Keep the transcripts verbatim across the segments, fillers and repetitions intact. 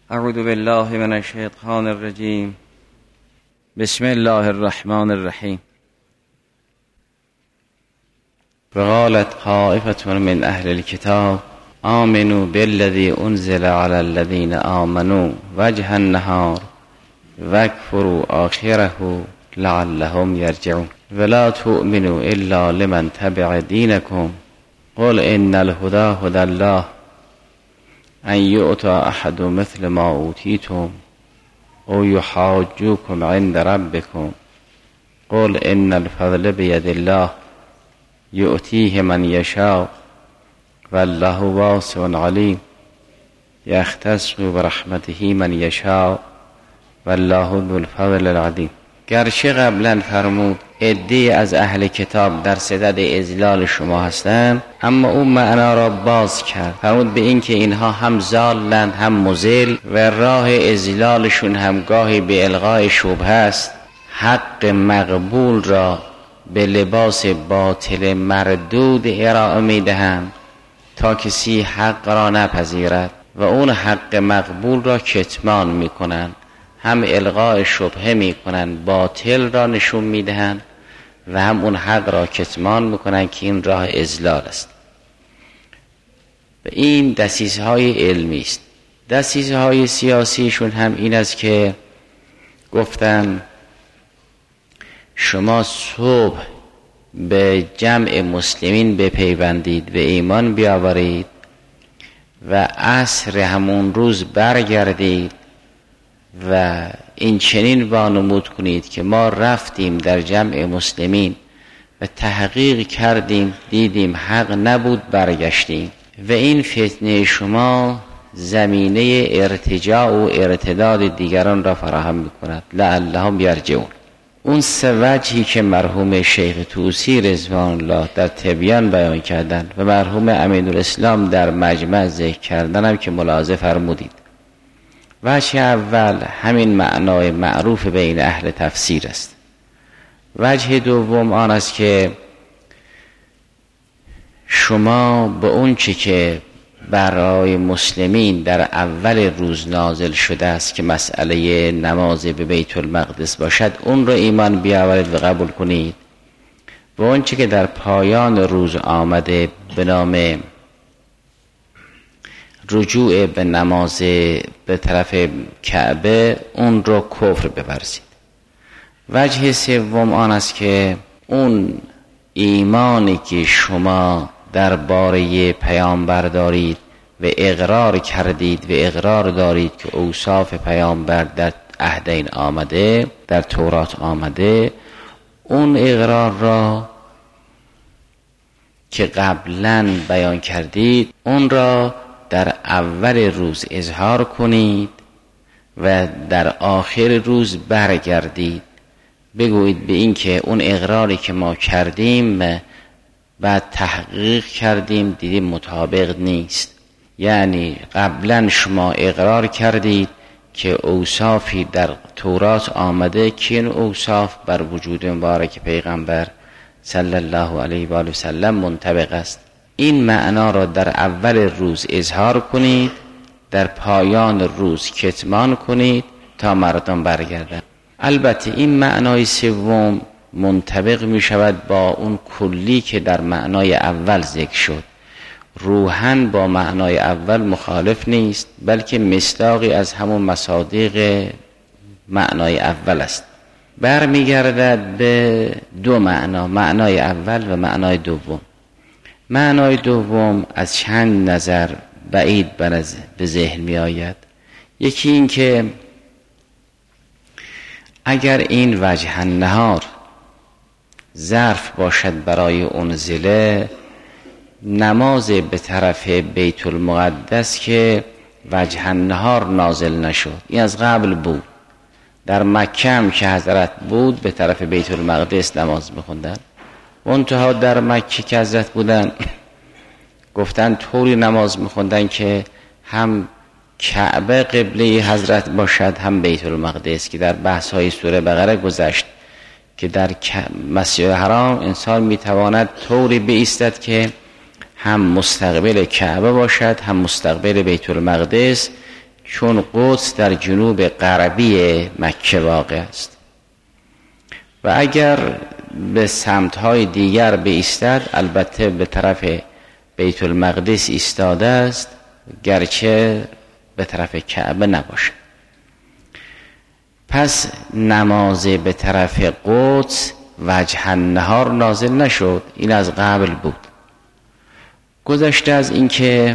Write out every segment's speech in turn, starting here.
اعوذ بالله من الشیطان الرجیم. بسم الله الرحمن الرحیم. وقالت طائفة من اهل الكتاب آمنوا بالذي انزل على الذين آمنوا وجه النهار واكفروا آخره لعلهم يرجعون ولا تؤمنوا الا لمن تبع دينكم قل ان الهدى هدى الله ان يؤتى احد مثل ما اوتيتم او يحاجوكم عند ربكم قل ان الفضل بيد الله يؤتيه من يشاء والله واسع عليم يختص برحمته من يشاء والله ذو الفضل العظیم. گرچه قبلا فرمود عده‌ای از اهل کتاب در صدد اضلال شما هستند، اما اون معنا را باز کرد. فرمود به این که اینها هم ضالند هم مضل و راه اضلالشون هم گاهی به الغای شبهه است. حق مقبول را به لباس باطل مردود ارائه میدهند تا کسی حق را نپذیرد و اون حق مقبول را کتمان میکنند، هم الغای شبهه میکنن، باطل را نشون میدهن و هم اون حق را کتمان میکنن که این راه اضلال است. و این دسیسه های علمی است. دسیسه های سیاسیشون هم این است که گفتن شما صبح به جمع مسلمین بپیوندید و ایمان بیاورید و عصر همون روز برگردید و این چنین وانمود کنید که ما رفتیم در جمع مسلمین و تحقیق کردیم دیدیم حق نبود برگشتیم و این فتنه شما زمینه ارتجاع و ارتداد دیگران را فراهم میکند لعلهم یرجعون. اون سه وجهی که مرحوم شیخ طوسی رضوان الله در تبیان بیان کردن و مرحوم امینالاسلام در مجمع ذکر کردن هم که ملاحظه فرمودید. وجه اول همین معنای معروف بین اهل تفسیر است. وجه دوم آن است که شما به اون چی که برای مسلمین در اول روز نازل شده است که مسئله نماز به بیت المقدس باشد اون رو ایمان بیاورید و قبول کنید و اون چی که در پایان روز آمده به نام رجوع به نماز به طرف کعبه اون رو کفر بورزید. وجه سوم آن است که اون ایمانی که شما درباره پیامبر دارید و اقرار کردید و اقرار دارید که اوصاف پیامبر در عهدین آمده، در تورات آمده، اون اقرار را که قبلا بیان کردید اون را در اول روز اظهار کنید و در آخر روز برگردید بگویید به این که اون اقراری که ما کردیم بعد تحقیق کردیم دیدیم مطابق نیست. یعنی قبلا شما اقرار کردید که اوصافی در تورات آمده که این اوصاف بر وجود مبارک پیغمبر صلی الله علیه و آله و سلم منطبق است. این معنا را در اول روز اظهار کنید، در پایان روز کتمان کنید تا مردم برگردند. البته این معنای سوم منطبق می شود با اون کلی که در معنای اول ذکر شد. روحاً با معنای اول مخالف نیست، بلکه مصداقی از همون مصادیق معنای اول است. برمیگردد به دو معنا، معنای اول و معنای دوم. معنای دوم از چند نظر بعید به ذهن می آید. یکی این که اگر این وجه النهار ظرف باشد برای انزله، نماز به طرف بیت المقدس که وجه النهار نازل نشد، این از قبل بود. در مکه هم که حضرت بود به طرف بیت المقدس نماز می‌خوندن. منتها در مکه که حضرت بودن گفتن طوری نماز می‌خوندن که هم کعبه قبله حضرت باشد هم بیت المقدس، که در بحث‌های سوره بقره گذشت که در مسجد حرام انسان میتواند طوری بایستد که هم مستقبل کعبه باشد هم مستقبل بیت المقدس، چون قدس در جنوب غربی مکه واقع است و اگر به سمت‌های دیگر بایستد البته به طرف بیت المقدس ایستاده است، گرچه به طرف کعبه نباشه. پس نماز به طرف قدس وجه النهار نازل نشد، این از قبل بود. گذشته از این که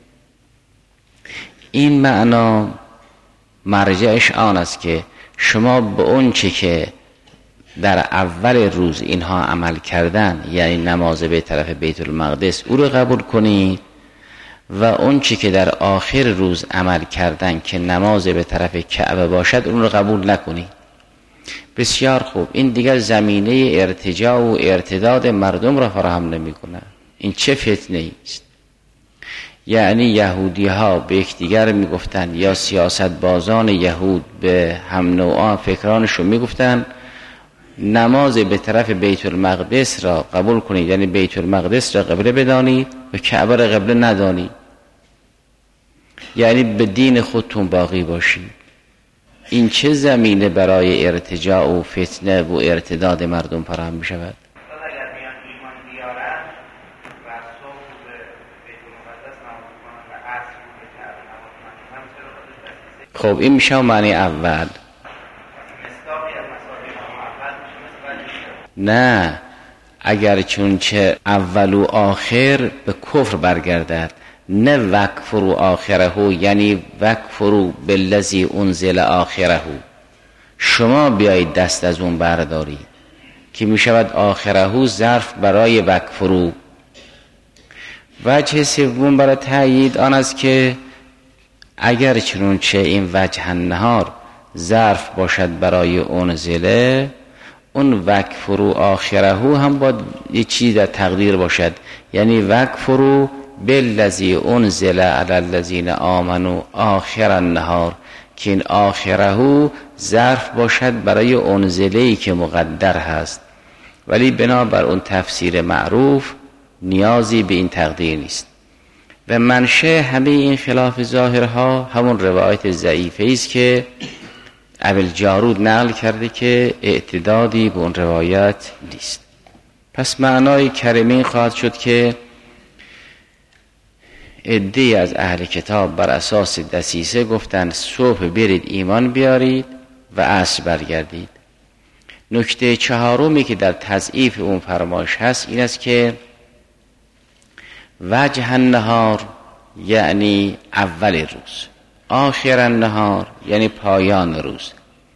این معنا مرجعش آن است که شما به اون چه که در اول روز اینها عمل کردن، یعنی نماز به طرف بیت المقدس، او رو قبول کنید و اون چی که در آخر روز عمل کردن که نماز به طرف کعبه باشد اون رو قبول نکنید. بسیار خوب. این دیگر زمینه ارتجاع و ارتداد مردم را فراهم نمی کنه. این چه فتنه است؟ یعنی یهودی ها به یکدیگر می گفتن یا سیاست بازان یهود به هم نوعان فکرانشون می گفتن نماز به طرف بیت المقدس را قبول کنید، یعنی بیت المقدس را قبله بدانید و کعبه را قبله ندانید، یعنی به دین خودتون باقی باشید. این چه زمینه برای ارتجاع و فتنه و ارتداد مردم فراهم می شود؟ خب این میشه معنی اول. نه، اگر چونچه اول و آخر به کفر برگردد، نه وکفروا آخره، یعنی وکفروا بالذی انزل آخره، شما بیایید دست از اون بردارید که می شود آخره ظرف برای وکفروا. وجه سوم برای تأیید آن است که اگر چنانچه این وجه النهار ظرف باشد برای انزله، اون وکفروا آخره هم باید یه چیز در تقدیر باشد، یعنی وکفروا بالذی انزل علی الذین آمنوا آخر النهار، که این آخره ظرف باشد برای انزله‌ای که مقدر هست، ولی بنابر اون تفسیر معروف نیازی به این تقدیر نیست. و منشأ همه این خلاف ظاهرها همون روایت ضعیفه است که ابوالجارود نقل کرده که اعتدادی به اون روایت نیست. پس معنای کریمین خواهد شد که عده‌ای از اهل کتاب بر اساس دسیسه گفتند صبح برید ایمان بیارید و عصر برگردید. نکته چهارمی که در تضعیف اون فرمایش هست این است که وجه النهار یعنی اول روز، آخر النهار یعنی پایان روز.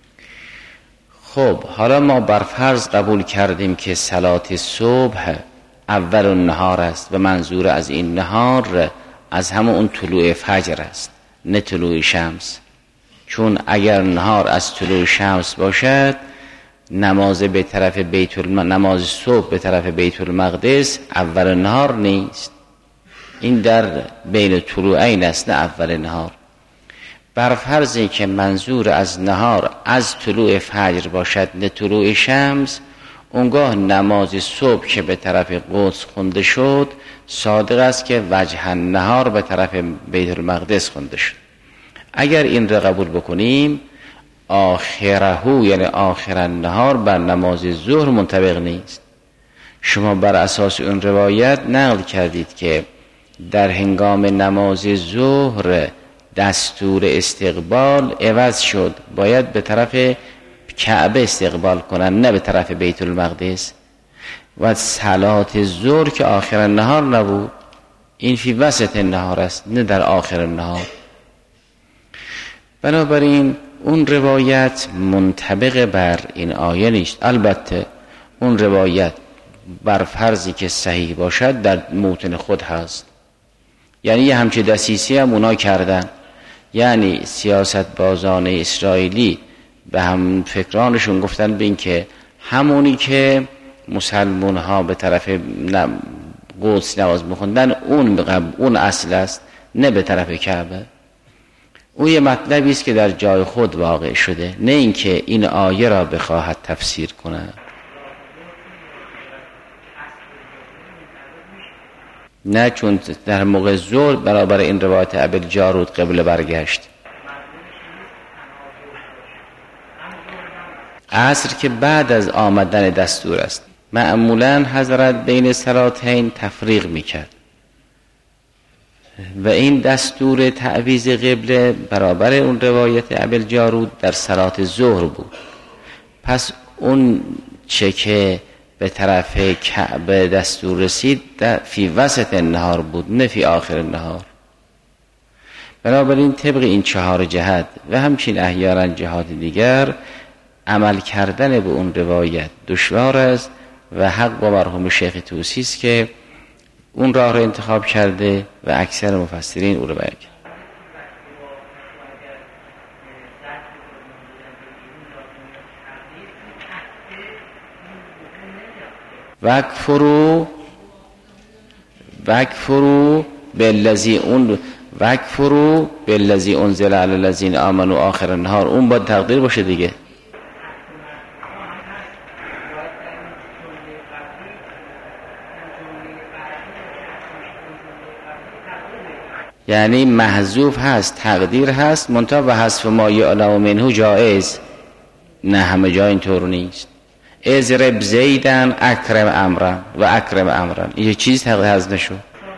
خب حالا ما بر فرض قبول کردیم که صلات صبح اول النهار است و منظور از این نهار از همون اون طلوع فجر است، نه طلوع شمس. چون اگر نهار از طلوع شمس باشد، نماز به طرف بیت الم... نماز صبح به طرف بیت المقدس اول نهار نیست، این در بین طلوعین است، نه اول نهار. بر فرضی که منظور از نهار از طلوع فجر باشد نه طلوع شمس، اونگاه نماز صبح که به طرف قدس خونده شد صادق است که وجه النهار به طرف بیت المقدس خونده شد. اگر این را قبول بکنیم، آخره یعنی آخر النهار بر نماز ظهر منطبق نیست. شما بر اساس اون روایت نقل کردید که در هنگام نماز ظهر دستور استقبال عوض شد، باید به طرف کعبه استقبال کنن نه به طرف بیت المقدس، و صلات ظهر که آخر النهار نبود، این فی وسط النهار است نه در آخر النهار. بنابراین اون روایت منطبق بر این آیه نیست. البته اون روایت بر فرضی که صحیح باشد در موطن خود هست، یعنی یه همچه دسیسی هم اونا کردن، یعنی سیاست بازان اسرائیلی به هم فکرانشون گفتن به این که همونی که مسلمان ها به طرف قدس نماز میخوندن اون اون اصل است نه به طرف کعبه. اون یه مطلبی است که در جای خود واقع شده، نه اینکه این آیه را بخواهد تفسیر کنه. نه، چون در موقع ظهر برابر این روایت ابوالجارود قبله برگشت. عصر که بعد از آمدن دستور است. معمولا حضرت بین صلاتین تفریق میکرد و این دستور تعویض قبله برابر اون روایت ابوالجارود در صلات ظهر بود. پس اون چه که به طرف کعبه دستور رسید فی وسط النهار بود، نه فی آخر النهار. بنابراین طبق این چهار جهت و همچنین احیانا جهات دیگر عمل کردن به اون روایت دشوار است و حق با مرحوم شیخ طوسی است که اون راه رو انتخاب کرده و اکثر مفسرین او رو بیان کرد. وکفرو وکفرو بالذی اون وکفرو بالذی انزل علی الذین آمنوا آخر النهار، اون باید تقدیر باشه دیگه. یعنی محذوف هست، تقدیر هست، منتها و حذف ما یعلم منه جایز. نه همه جا اینطور نیست. اضرب زیدن اکرم امرن و اکرم امرن، یه چیز تقدیر هست نشو.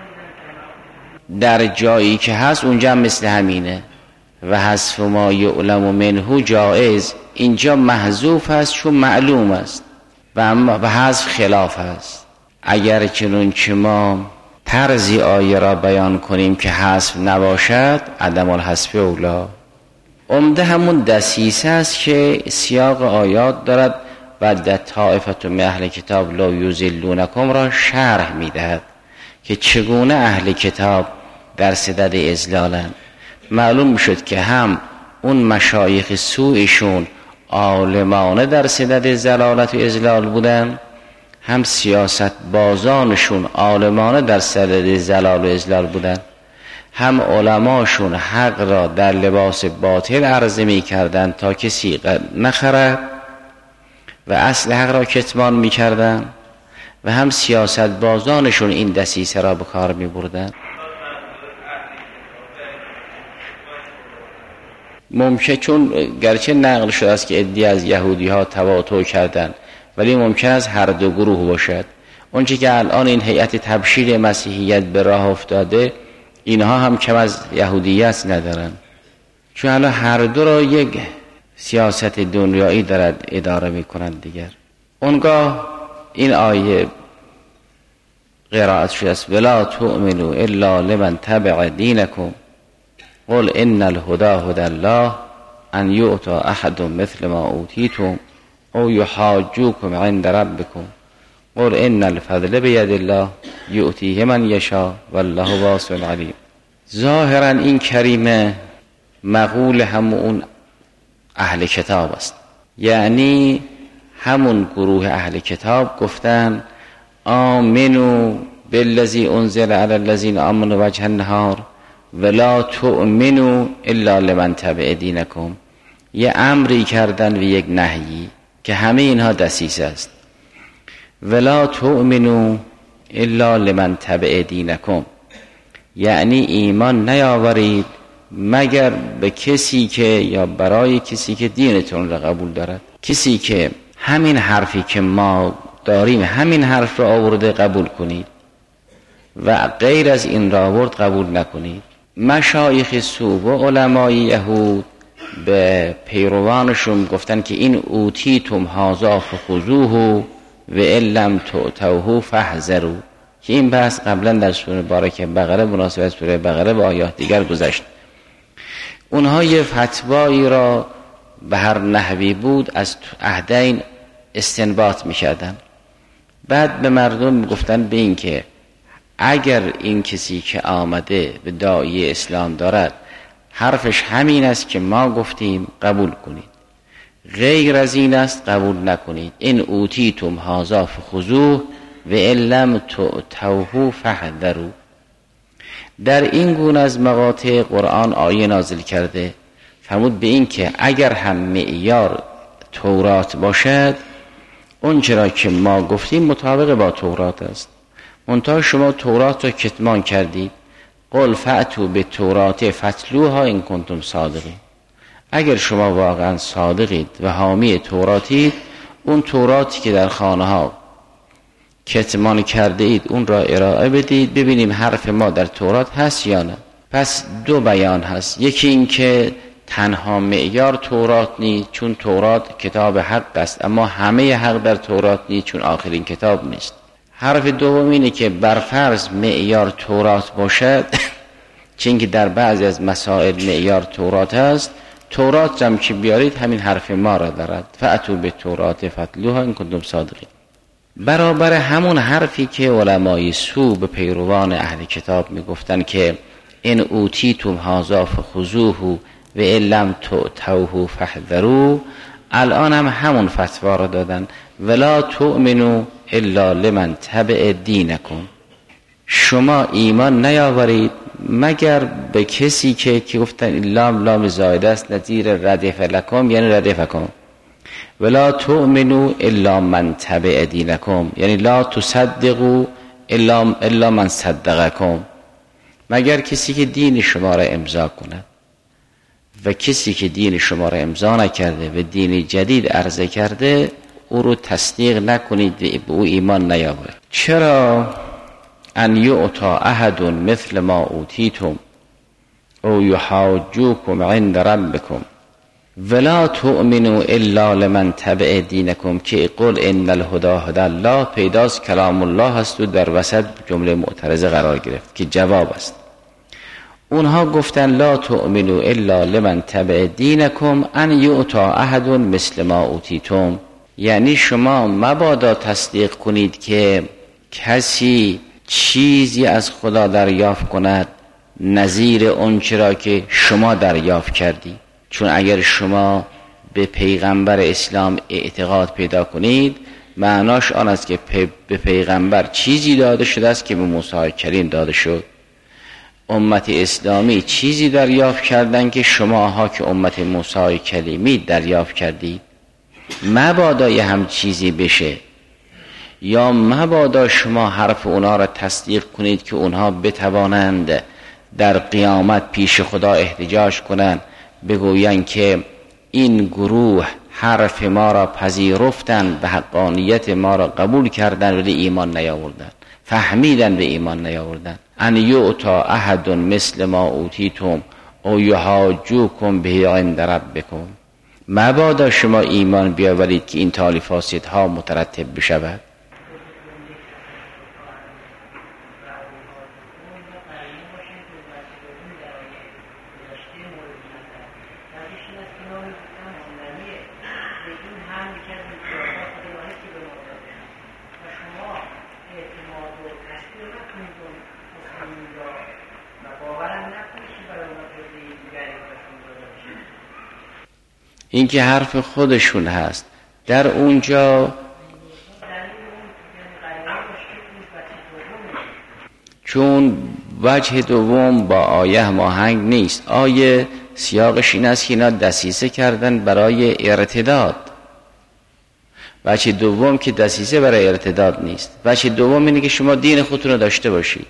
در جایی که هست اونجا هم مثل همینه و حذف ما یعلم منه جایز. اینجا محذوف هست چون معلوم است و اما و حذف خلاف هست. اگر چنون که ما طرزی آیه را بیان کنیم که حذف نباشد، عدم الحذف اولا. عمده همون دسیسه است که سیاق آیات دارد و در طائفه من اهل کتاب لا یضلونکم را شرح میدهد که چگونه اهل کتاب در صدد اضلالند. معلوم میشد که هم اون مشایخ سوءشون عالمانه در صدد ضلالت و اضلال بودن، هم سیاست بازانشون عالمانه در صدد ضلال و اضلال بودن، هم علماشون حق را در لباس باطل عرضه می کردن تا کسی نخرد و اصل حق را کتمان می کردن، و هم سیاست بازانشون این دسیسه را به کار می بردن. ممکن چون گرچه نقل شده است که عده‌ای از یهودی ها تواطؤ کردند، ولی ممکن است هر دو گروه باشد. اونچه که الان این هیئت تبشیر مسیحیت به راه افتاده، اینها هم کم از یهودیت ندارن، چون الان هر دو را یک سیاست دنیایی دارد اداره میکنند دیگر. اونگاه این آیه قرائت شده است ولا تؤمنوا الا لمن تبع دینکم قل ان الهدى هدى الله ان یؤتی احد مثل ما اوتیتم او یحاجوکم عند ربکم قل ان الفضل بید الله یؤتیه من یشاء والله واسع علیم. ظاهرا این کریمه مقول همون اهل کتاب است، یعنی همون گروه اهل کتاب گفتن آمنو بالذی انزل علی الذین آمنوا وجه النهار ولا تؤمنوا الا لمن تبع دینکم. یه امری کردن و یک نهیی که همه اینها دسیسه است. ولا تؤمنوا الا لمن تبع دینکم، یعنی ایمان نیاورید مگر به کسی که یا برای کسی که دینتون را قبول دارد. کسی که همین حرفی که ما داریم همین حرف را آورده قبول کنید و غیر از این را آورد قبول نکنید. مشایخ سو و علمای یهود به پیروانشون گفتن که این اوتیتم هذا فخذوه و ان لم تؤتوه فاحذروا، که این بحث قبلا در سوره بارکه بقره مناسبت سوره بقره و آیات دیگر گذشت. اونها یه فتوایی را به هر نحوی بود از عهدین استنباط می‌کردن، بعد به مردم گفتن به این که اگر این کسی که آمده به داعی اسلام دارد حرفش همین است که ما گفتیم قبول کنید، غیر از این است قبول نکنید. این اوتیتم هذا فخذوه و ان لم تؤتوه فاحذروا. در این گونه از مقاطع قرآن آیه نازل کرده فرمود به این که اگر هم معیار تورات باشد، اون چرا که ما گفتیم مطابق با تورات است، منتها شما تورات را کتمان کردید. قل فأتوا بالتوراة فاتلوها ان کنتم صادقین. اگر شما واقعا صادقید و حامی توراتید، اون توراتی که در خانه ها کتمان کرده اید اون را ارائه بدید، ببینیم حرف ما در تورات هست یا نه. پس دو بیان هست، یکی این که تنها معیار تورات نیست چون تورات کتاب حق است، اما همه حق در تورات نیست چون آخرین کتاب نیست. حرف دوم اینه که برفرض معیار تورات باشد چون که در بعضی از مسائل معیار تورات هست، تورات هم که بیارید همین حرف ما را دارد، فأتوا بالتوراة فاتلوها ان کنتم صادقین. برابر همون حرفی که علمای سو به پیروان اهل کتاب میگفتن که ان اوتیتم هذا فخذوه و ان لم تؤتوه فاحذروا، الان هم همون فتوا را دادن، ولا تؤمنوا الا لمن تبع دینکم، شما ایمان نیاورید مگر به کسی که که گفتن لام لام زائده است نظیر ردف لکم، یعنی ردفکم، ولا تؤمنوا الا من تبع دینکم، یعنی لا تصدقوا الا الا من صدقکم، مگر کسی که دین شما را امضا کند، و کسی که دین شما را امضا نکرده و دین جدید عرضه کرده او رو تصدیق نکنید و به او ایمان نیاورید. چرا ان یعطا احد مثل ما اوتیتم او یحاجوکم عند ربکم ولا تؤمنوا الا لمن تبع دینکم، که قل ان الهدی هدی الله پیداست کلام الله هست و در وسط جمله معترضه قرار گرفت که جواب است. اونها گفتن لا تؤمنوا الا لمن تبع دینکم ان یعطا احد مثل ما اوتیتم، یعنی شما مبادا تصدیق کنید که کسی چیزی از خدا دریافت کند نظیر اون چرا که شما دریافت کردی، چون اگر شما به پیغمبر اسلام اعتقاد پیدا کنید معناش آن است که پی به پیغمبر چیزی داده شده است که به موسی کریم داده شد، امت اسلامی چیزی دریافت کردن که شماها که امت موسی کلیمی دریافت کردید. مبادا یه هم چیزی بشه، یا مبادا شما حرف اونا را تصدیق کنید که اونها بتوانند در قیامت پیش خدا احتجاج کنند، بگویند که این گروه حرف ما را پذیرفتند و حقانیت ما را قبول کردند ولی ایمان نیاوردند، فهمیدن به ایمان نیاوردن. ان یعطا احد مثل ما اوتیتم او یحاجوکم به عند ربکم، مبادا شما ایمان بیاورید که این تالی فاسدها مترتب بشود. این که حرف خودشون هست در اونجا، چون وجه دوم با آیه هماهنگ نیست. آیه سیاقش این است که اینا دسیسه کردن برای ارتداد، وجه دوم که دسیسه برای ارتداد نیست. وجه دوم اینه که شما دین خودتون رو داشته باشید.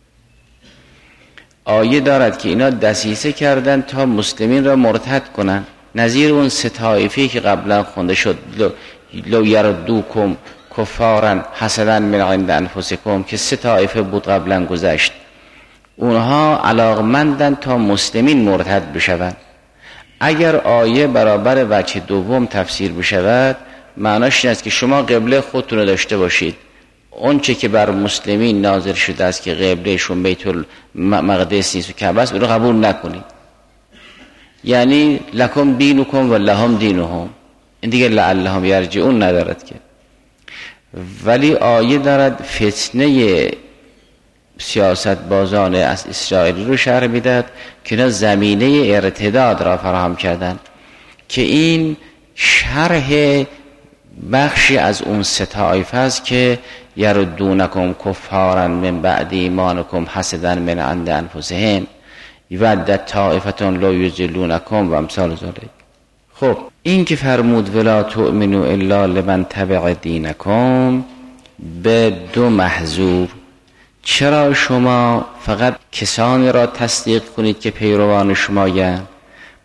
آیه دارد که اینا دسیسه کردن تا مسلمین را مرتد کنن، نظیر اون سه طایفی که قبلا خونده شد لو, لو یردوکم کفارن حسدا من عند انفسکم، که سه طایفه بود قبلا گذشت، اونها علاقمندن تا مسلمین مرتد بشوند. اگر آیه برابر وجه دوم تفسیر بشود معناش این است که شما قبله خودتون رو داشته باشید، اون چه که بر مسلمین نازل شده است که قبلهشون بیت المقدس نیست و کعبه است، اون رو قبول نکنید. یعنی لکم دینکم و لهم دینهم، این دیگه لعلهم یرجعون ندارد که. ولی آیه دارد فتنه سیاست بازان از اسرائیل رو شرح میداد که اینا زمینه ارتداد را فراهم کردن، که این شرح بخشی از اون سه طایفه است که یردونکم کفارا من بعد ایمانکم حسدا من عند انفسهم ودت طائفتون لا یضلونکم و امثال ذلک. خب این که فرمود ولا تؤمنوا الا لمن تبع دینکم به دو محذور، چرا شما فقط کسانی را تصدیق کنید که پیروان شمایند؟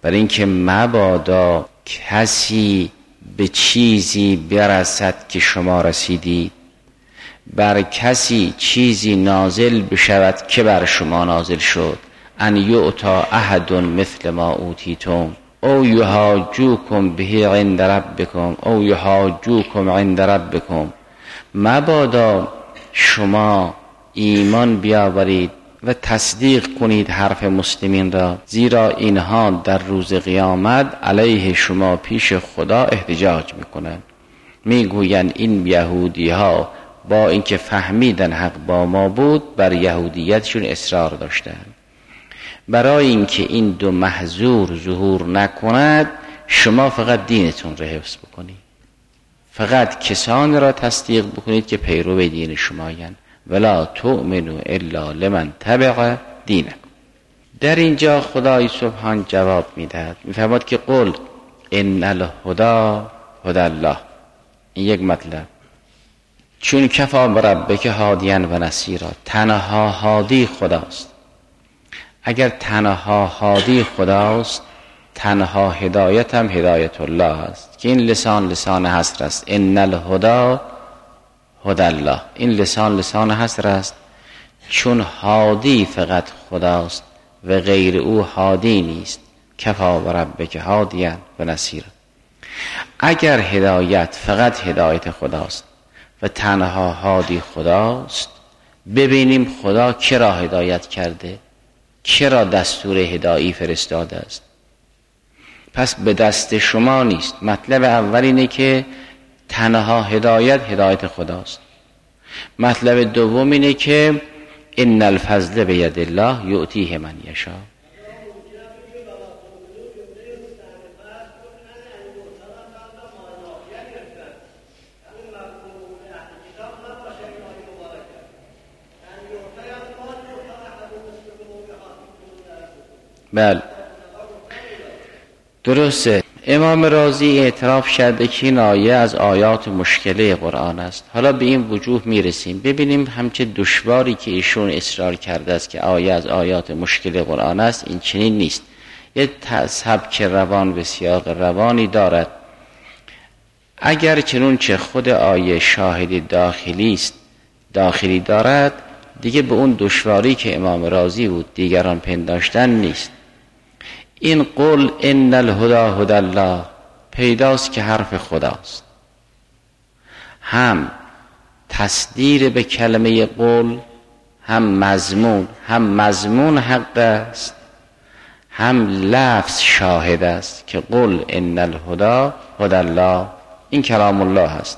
برای اینکه مبادا کسی به چیزی برسد که شما رسیدید، بر کسی چیزی نازل بشود که بر شما نازل شد. ان یعطا احد مثل ما اوتیتم او یحاجوکم به عند ربکم او یحاجوکم عند ربکم. مبادا شما ایمان بیاورید و تصدیق کنید حرف مسلمین را، زیرا اینها در روز قیامت علیه شما پیش خدا احتجاج میکنند. میگویند این یهودی ها با اینکه فهمیدن حق با ما بود بر یهودیتشون اصرار داشتند. برای اینکه این دو محظور ظهور نکند شما فقط دینتون را حفظ بکنید، فقط کسان را تصدیق بکنید که پیرو دین شمایند. ولا تؤمنوا الا لمن تبع دینکم. در اینجا خدای سبحان جواب میدهد، میفرماد که قل ان الهدی هدی الله. این یک مطلب. چون کفا بربک هادیا و نصیرا، تنها هادی خداست. اگر تنها هادی خداست، تنها هدایت هم هدایت الله است که این لسان لسان حصر است. ان الهدی هدی الله، این لسان لسان حصر است، چون هادی فقط خداست و غیر او هادی نیست. کفا بربک هادیا و نصیرا. اگر هدایت فقط هدایت خداست و تنها هادی خداست، ببینیم خدا کرا هدایت کرده، کرا دستور هدایی فرستاده است. پس به دست شما نیست. مطلب اول اینه که تنها هدایت هدایت خداست. مطلب دوم اینه که ان الفضل بید الله یؤتیه من یشاء. بله درسته. امام رازی اعتراف شده که این آیه از آیات مشکله قرآن است. حالا به این وجوه میرسیم. ببینیم همچه دشواری که ایشون اصرار کرده است که آیه از آیات مشکله قرآن است، این چنین نیست. یه سبک روان و سیاق روانی دارد. اگر چنون چه خود آیه شاهد داخلی است، داخلی دارد، دیگه به اون دشواری که امام رازی بود دیگران پنداشتن نیست. این قول ان الهدی هدی الله پیداست که حرف خداست. هم تصدیر به کلمه قول، هم مضمون، هم مضمون حق است، هم لفظ شاهد است که قل ان الهدی هدی الله، این کلام الله است.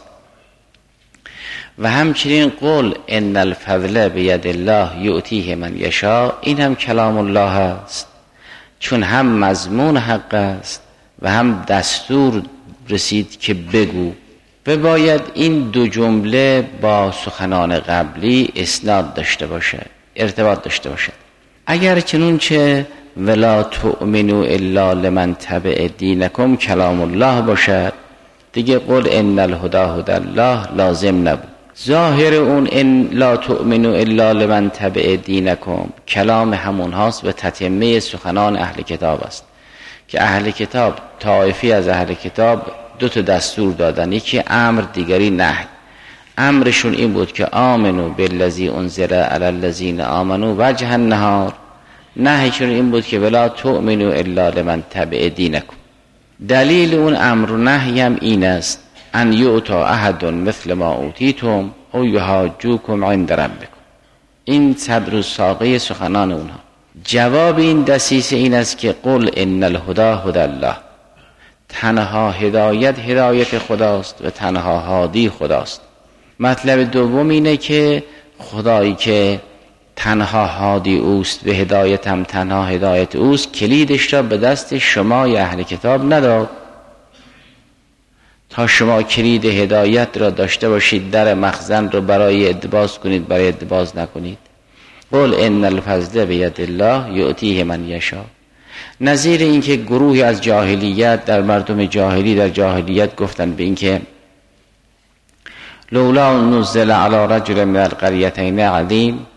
و همچنین قل ان الفضل بید الله یؤتیه من یشاء، این هم کلام الله است، چون هم مضمون حق است و هم دستور رسید که بگو. و باید این دو جمله با سخنان قبلی اسناد داشته باشه، ارتباط داشته باشه. اگر چنونچه ولا تؤمنوا الا لمن تبع دینکم کلام الله باشد، دیگه قل ان الهدی هدی الله لازم نبود. ظاهر اون ان لا تؤمنوا الا لمن تبع دینکم کلام همون هاست و تتمه سخنان اهل کتاب است که اهل کتاب، طائفی از اهل کتاب دو تا دستور دادن، یکی امر دیگری نهی. امرشون این بود که آمنو بالذی انزل علی الذین آمنوا وجه النهار، نهیشون این بود که ولا تؤمنوا الا لمن تبع دینکم. دلیل اون امر و نهی هم این است ان یعطا احد مثل ما اوتیتم او یحاجوکم عند ربکم. این صدر و ساقه سخنان اونها. جواب این دسیسه این است که قل ان الهدی هدی الله، تنها هدایت هدایت خداست و تنها هادی خداست. مطلب دوم اینه که خدایی که تنها هادی اوست و هدایت هم تنها هدایت اوست، کلیدش را به دست شما یا اهل کتاب نداد تا شما کلید هدایت را داشته باشید، در مخزن را برای ادباز کنید، برای ادباز نکنید. قل ان الفضل بید الله یؤتیه من یشاء. نظیر اینکه گروهی از جاهلیت در مردم جاهلی در جاهلیت گفتن به اینکه لولا نزل علی رجل من القریتین عظیم،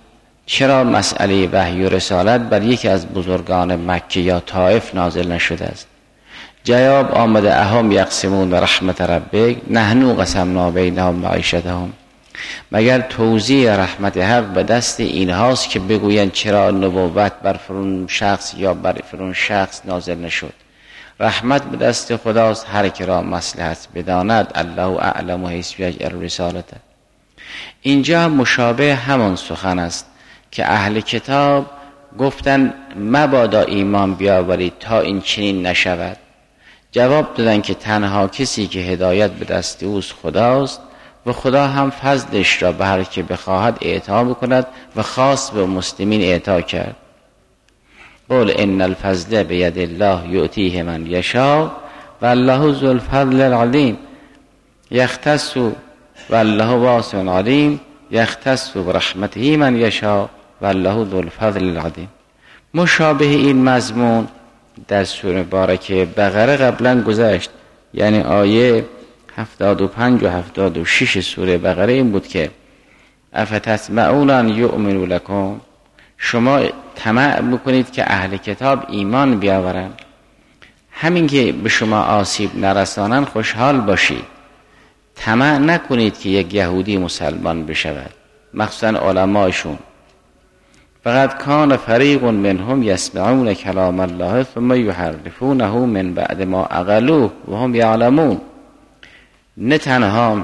چرا مسئله وحی و رسالت بر یکی از بزرگان مکه یا طائف نازل نشده است؟ جواب آمده اهم یقسمون رحمت ربک نحنو قسمنا بینهم معیشتهم. مگر توزیع رحمت حق به دست اینهاست که بگویند چرا نبوت بر فرون شخص یا بر فرون شخص نازل نشد؟ رحمت به دست خداست، هر که را مصلحت بداند. الله اعلم حیث یجعل رسالته. اینجا مشابه همان سخن است که اهل کتاب گفتند مبادا ایمان بیاورید تا این چنین نشود. جواب دادن که تنها کسی که هدایت به دست اوست خداست و خدا هم فضلش را به هر که بخواهد اعطا بکند و خاص به مسلمین اعطا کرد. قل ان الفضل بید الله یؤتیه من یشاء والله ذو الفضل العظیم یختص والله واسع علیم یختص برحمته من یشاء والله ذو الفضل العظیم. مشابه این مضمون در سوره مبارکه بقره قبلا گذشت، یعنی آیه هفتاد و پنج و هفتاد و شش سوره بقره این بود که افتطمعون ان یؤمنوا لکم، شما طمع بکنید که اهل کتاب ایمان بیاورند، همین که به شما آسیب نرسانند خوشحال باشید. طمع نکنید که یک یهودی مسلمان بشود، مخصوصا علمایشون. فقط کان فریق منهم یسمعون کلام الله ثم یحرفونه من بعد ما عقلوه و هم یعلمون. نه تنها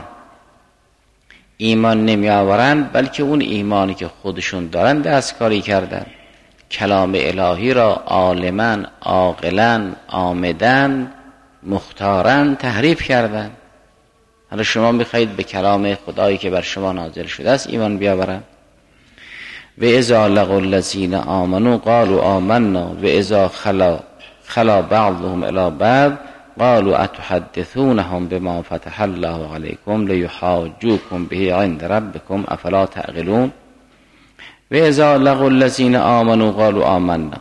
ایمان نمی آورند بلکه اون ایمانی که خودشون دارن دستکاری کردن، کلام الهی را عالما عاقلا آمدن مختارن تحریف کردن. حالا شما میخواهید به کلام خدایی که بر شما نازل شده است ایمان بیاورن؟ و اذا لقوا الذین آمنوا قالوا آمنا و اذا خلا خلا بعضهم الی بعض قالوا اتحدثونهم بما فتح الله علیکم لیحاجوکم به عند ربکم افلا تعقلون. و اذا لقوا الذین آمنوا قالوا آمنا،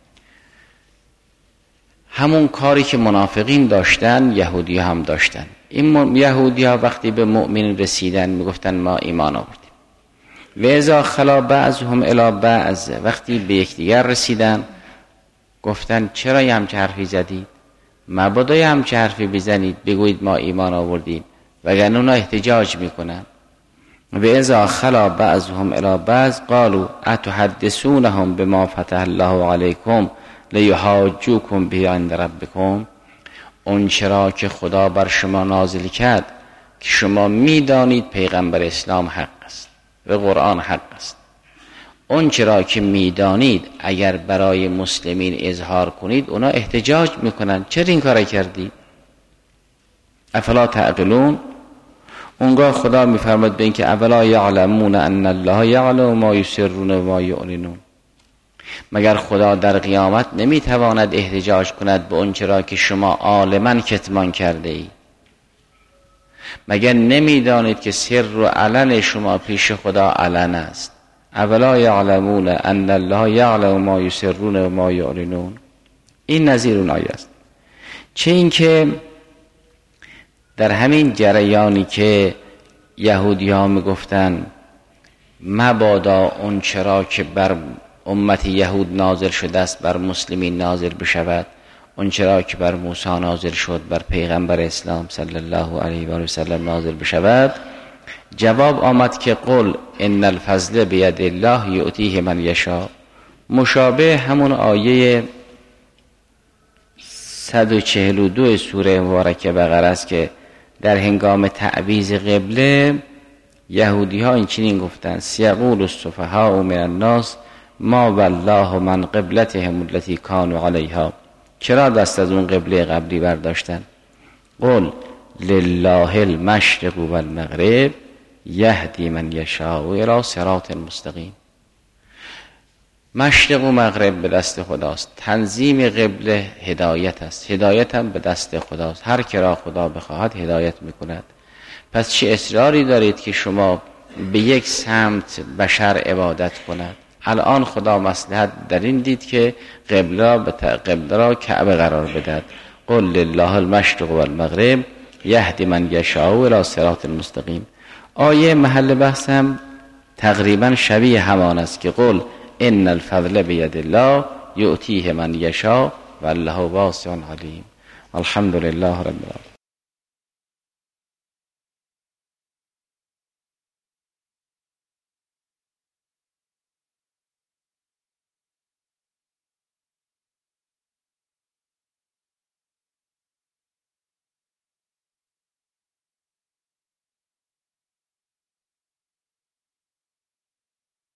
همون کاری که منافقین داشتن یهودی هم داشتن. این یهودی ها وقتی به مؤمن رسیدن میگفتن ما ایمان آوردیم. و اذا خلا بعضهم الی بعض، وقتی به یکدیگر رسیدن گفتن چرا یه همچه حرفی زدید؟ مبادا یه همچه حرفی بزنید بگویید ما ایمان آوردیم، وگرنه اونا احتجاج میکنن. و اذا خلا بعضهم الی بعض قالوا اتحدثونهم بما فتح الله علیکم لیحاجوکم به عند ربکم. اون چرا که خدا بر شما نازل کرد که شما میدانید پیغمبر اسلام حق است و قرآن حق است، اون چرا که میدانید اگر برای مسلمین اظهار کنید اونا احتجاج میکنن چرا این کار کردید؟ افلا تعقلون. اونگاه خدا میفرماد به این که اولا یعلمون ان الله یعلم ما یسرون و ما یعلنون. مگر خدا در قیامت نمیتواند احتجاج کند به اون چرا که شما عالما کتمان کرده ای؟ مگر نمیدانید که سر و علن شما پیش خدا علن است؟ اولا یعلمون ان الله یعلم ما یسرون و ما یعلنون. این نظیر اون آیه است. چه این که در همین جریانی که یهودی ها میگفتن مبادا اون چرا که بر امت یهود نازل شده است بر مسلمین نازل بشود، اون چرا که بر موسی نازل شد بر پیغمبر اسلام صلی الله علیه و سلم نازل بشود، جواب آمد که قل ان الفضل بید الله یؤتیه من یشاء. مشابه همون آیه صد و چهل و دو سوره مبارکه بقره است که در هنگام تعویض قبله یهودی ها این چنین گفتن سیقول السفهاء من الناس ما والله من قبلتهم التي كانوا علیها. چرا دست از اون قبله قبلی برداشتن؟ قل لله المشرق والمغرب یهدی من یشاء الی صراط مستقیم. مشرق و مغرب به دست خداست، تنظیم قبله هدایت است، هدایت هم به دست خداست، هر که را خدا بخواهد هدایت میکند. پس چه اصراری دارید که شما به یک سمت بشر عبادت کند؟ الان خدا مصلحت در این دید که قبله به قبله را کعبه قرار بدهد. قل لله المشرق والمغرب یهدی من یشاء الی صراط مستقیم. آیه محل بحثم تقریبا شبیه همان است که قل ان الفضل بید الله یؤتیه من یشاء والله واسع علیم. الحمد لله رب العالمین.